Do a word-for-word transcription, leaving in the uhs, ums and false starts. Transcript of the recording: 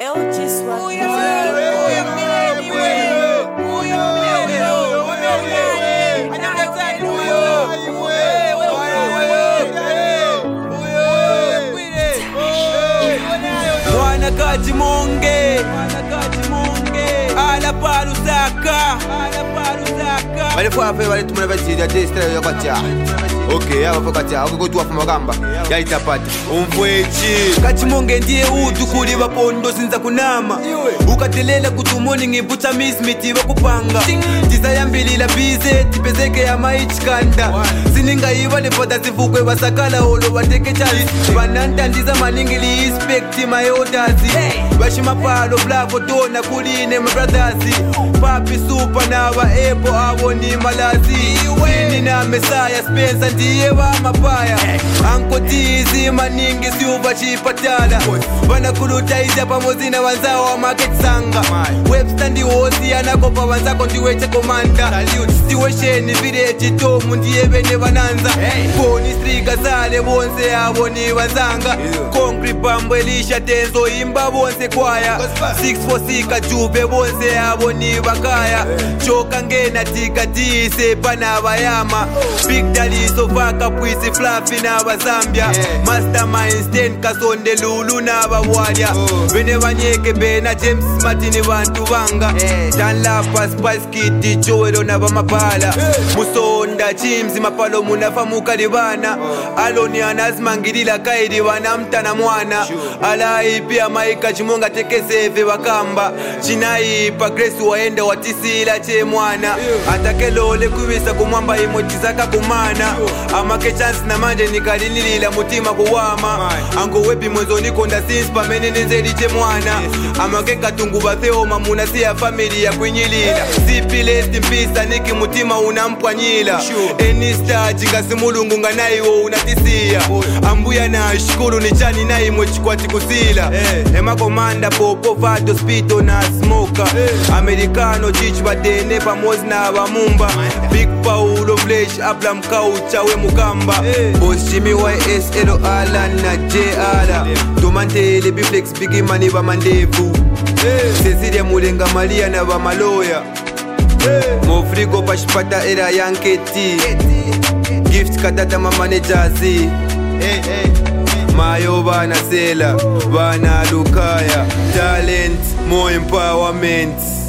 L G Swag. Wana Kajimonge, ala paruzaka, ala paruzaka. Wale fwa fe wale tumuna vati ya testa ya kwacha. Okay, hapa kwacha. Ako tu afu magamba. Ya itapata. Umfwechi Kajimonge ndiye utu kuri bapondo sinza kunama. Ukatelela kutumoni ngibucha mismiti bakupanga. Tisa mbilila bize tipezeke ya maichikanda. Sininga ibale fota sifukwe basakala holo bateke chali. Bananta ndiza maningili inspect my orders. Bashima palo blavo tona kuline my brothers. Papi super na wa ebo abo ni malazi. Wini na Messiah Spencer ndiye wa mapaya. Anko tizi maningi siuva chipatala. Bana kuluta iza pamozi na wanzao wa market sanga. Webster ndi ozi anakopa wanzako ndiweche komanda. Situation village tomu ndiye bene bananza. Poni striga zale bonse abo ni wanzanga. Concrete bambo elisha tenzo imba bonse kwaya. six four six jube bonse abo ni bakaya. Choka ngena tika dise pana bayama. Big Daddy so vaka puisi fluffy na bazambia. Mastermind ten kasonde lulu na bawalya. Bene banyeke bena James Martin bantu banga. Danlapa Spice Kid Joelo na bamapala. Musonda chimzi mapalo munafa mukalibana. Aloni anazimangilila kaidi wanamtana mwana. Alai pia maika chimonga teke seve wakamba. Chinaipa Grace waende watisila che mwana. Atake lole kubisa kumwamba imotizaka kumana. Amake chance na manje nikalinilila mutima kuwama. Ango wepi mwezo nikonda since pamene nenzeli che mwana. Amake katungu batheo mamuna siya familia kwinyilila. Zipi lest in peace niki mutima unampwanyila. Eni star chingasi mulungu nganaiwo unatisia. Ambuya na shukuru ni chani na imwe chikwati kusila. Ema komanda popo vato spito na smoker. Americano chichi badene pamozi na bamumba. Big Paulo Flesh apla mkaucha we mukamba. Boss Jimmy Y S L O Alan na J R. Tomantele biflex bigi mani ba mandevu. Cecilia Mulenga Maria na ba maloya. Mofrigo pashipata era yanketi. Gift katata mamanejazi. Mayo bana sela, bana lukaya. Talent, more empowerment.